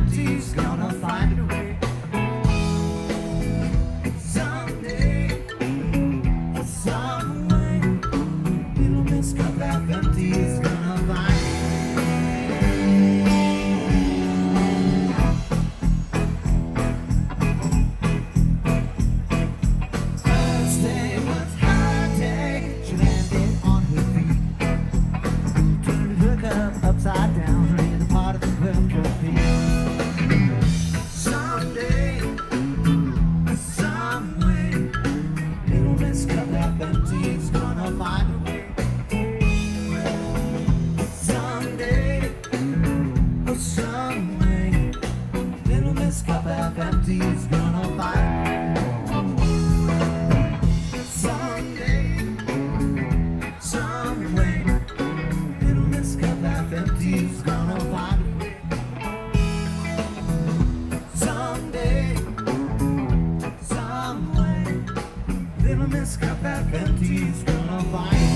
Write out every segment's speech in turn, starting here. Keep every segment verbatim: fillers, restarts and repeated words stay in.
empty's gonna find a way. Someday, some way, little Miss Cup half empty's gonna find a Thursday was her day. She landed on her feet, turned her cup upside down, ready to part of the world compete. Someday, some way, little Miss Cup half empty's gonna find a way. Someday, oh some way, little Miss Cup half empty's gonna find a way. Someday, some way, little Miss Cup half empty's gonna find a way. Someday, some way, little Miss Cup half empty's gonna find a way.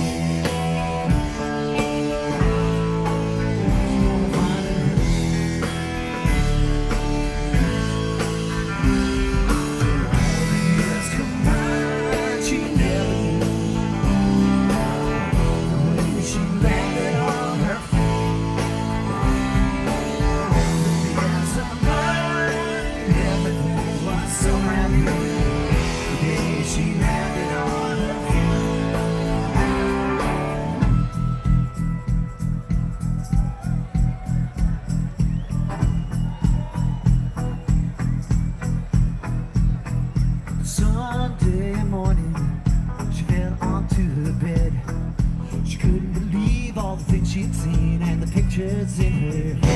Sunday morning, she fell onto her bed. She couldn't believe all the things she'd seen and the pictures in her head.